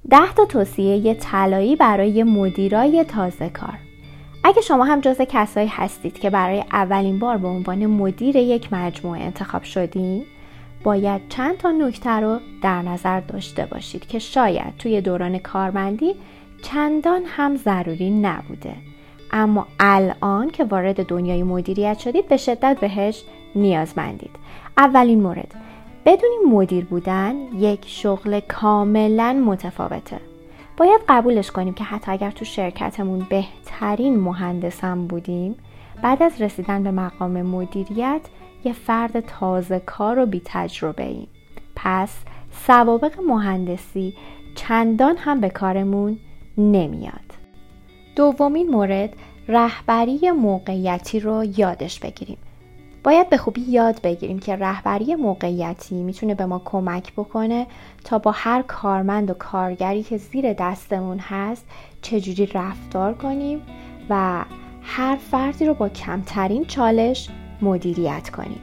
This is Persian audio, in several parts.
10 تا توصیه طلایی برای مدیرای تازه کار. اگه شما هم جزو کسایی هستید که برای اولین بار به عنوان مدیر یک مجموعه انتخاب شدین، باید چند تا نکته رو در نظر داشته باشید که شاید توی دوران کارمندی چندان هم ضروری نبوده، اما الان که وارد دنیای مدیریت شدید به شدت بهش نیازمندید. اولین مورد، بدونید مدیر بودن یک شغل کاملا متفاوته. باید قبولش کنیم که حتی اگر تو شرکتمون بهترین مهندسم بودیم، بعد از رسیدن به مقام مدیریت یه فرد تازه کار و بی تجربه ایم. پس سوابق مهندسی چندان هم به کارمون نمیاد. دومین مورد، رهبری موقعیتی رو یادش بگیریم. باید به خوبی یاد بگیریم که رهبری موقعیتی میتونه به ما کمک بکنه تا با هر کارمند و کارگری که زیر دستمون هست چجوری رفتار کنیم و هر فردی رو با کمترین چالش مدیریت کنیم.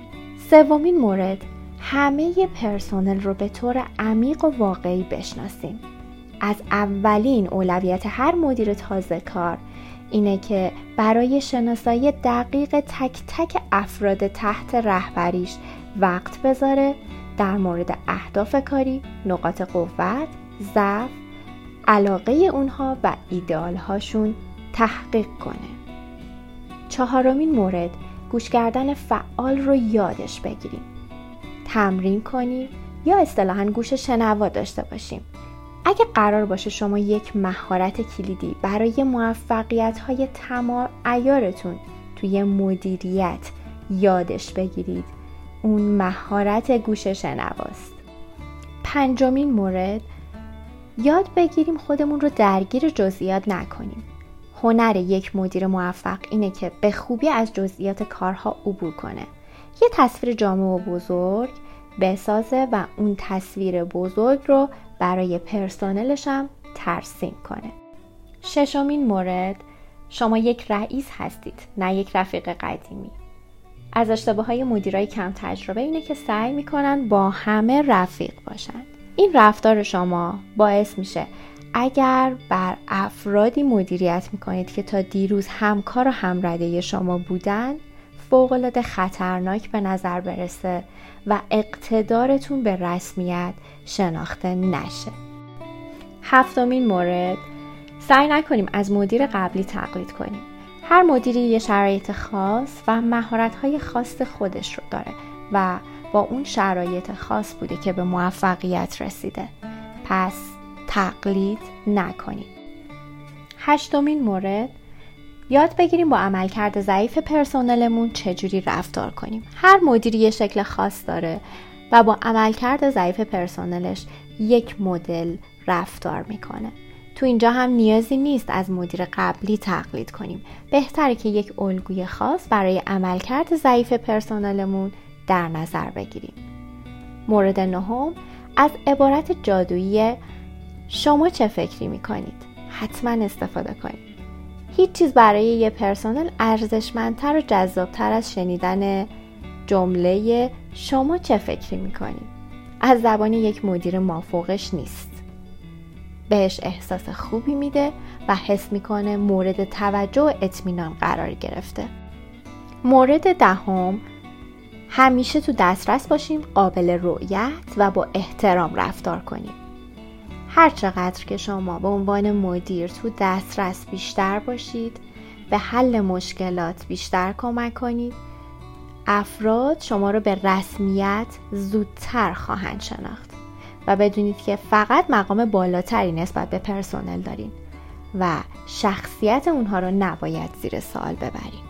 سومین مورد، همه پرسنل رو به طور عمیق و واقعی بشناسیم. از اولین اولویت هر مدیر تازه کار اینه که برای شناسایی دقیق تک تک افراد تحت رهبریش وقت بذاره، در مورد اهداف کاری، نقاط قوت، ضعف، علاقه اونها و ایدئالهاشون تحقیق کنه. چهارمین مورد، گوش کردن فعال رو یادش بگیریم. تمرین کنیم یا اصطلاحاً گوش شنوا داشته باشیم. اگه قرار باشه شما یک مهارت کلیدی برای موفقیت‌های تمام عیارتون توی مدیریت یادش بگیرید، اون مهارت گوش شنواست. پنجمین مورد، یاد بگیریم خودمون رو درگیر جزئیات نکنیم. هنر یک مدیر موفق اینه که به خوبی از جزئیات کارها عبور کنه. یه تصویر جامع و بزرگ بسازه و اون تصویر بزرگ رو برای پرسنلش هم ترسیم کنه. ششمین مورد، شما یک رئیس هستید، نه یک رفیق قدیمی. از اشتباههای مدیرای کم تجربه اینه که سعی میکنن با همه رفیق باشن. این رفتار شما باعث میشه اگر بر افرادی مدیریت میکنید که تا دیروز همکار و همرده شما بودن، فوق‌العاده خطرناک به نظر برسه و اقتدارتون به رسمیت شناخته نشه. هفتمین مورد، سعی نکنیم از مدیر قبلی تقلید کنیم. هر مدیری یه شرایط خاص و مهارت‌های خاص خودش رو داره و با اون شرایط خاص بوده که به موفقیت رسیده. پس تقلید نکنیم. هشتمین مورد، یاد بگیریم با عملکرد ضعیف پرسنلمون چجوری رفتار کنیم. هر مدیری یه شکل خاص داره و با عملکرد ضعیف پرسنلش یک مدل رفتار میکنه. تو اینجا هم نیازی نیست از مدیر قبلی تقلید کنیم. بهتره که یک الگوی خاص برای عملکرد ضعیف پرسنلمون در نظر بگیریم. مورد نهم، از عبارت جادویی شما چه فکری میکنید حتما استفاده کنید. هیچ چیز برای یه پرسنل ارزشمندتر و جذابتر از شنیدن جمله شما چه فکری میکنید از زبان یک مدیر مافوقش نیست. بهش احساس خوبی میده و حس میکنه مورد توجه و اطمینان قرار گرفته. مورد دهم، همیشه تو دسترس باشیم، قابل رؤیت و با احترام رفتار کنیم. هر چقدر که شما به عنوان مدیر تو دسترس بیشتر باشید، به حل مشکلات بیشتر کمک کنید، افراد شما رو به رسمیت زودتر خواهند شناخت و بدونید که فقط مقام بالاتری نسبت به پرسنل دارین و شخصیت اونها رو نباید زیر سوال ببرین.